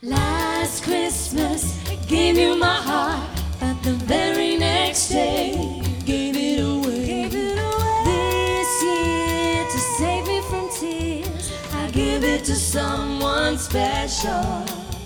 Last Christmas, I gave you my heart, but the very next day, you gave it away. This year, to save me from tears, I give it to someone special.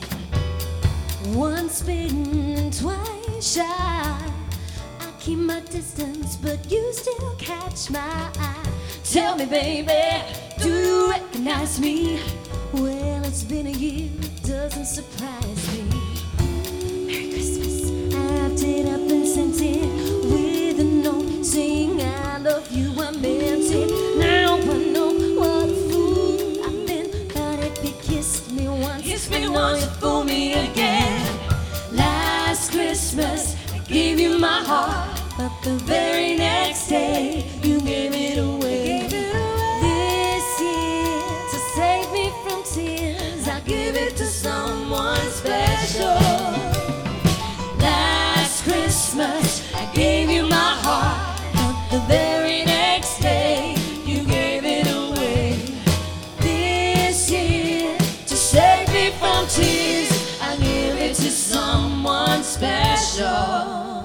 Once bitten and twice shy, I keep my distance, but you still catch my eye. Tell me, baby, do you recognize me? Well, it's been a year, it doesn't surprise me. Merry Christmas. I wrapped it up and sent it with a note saying I love you, I meant it. Now I know what a fool I've been, but if you kissed me once, you fool me again. Last Christmas, I gave you my heart, but the very next day, you gave it away. This year, to save me from tears, I give it to someone special. Last Christmas, I gave you my heart, but the very next day, you gave it away. This year, to save me from tears, I give it to someone special.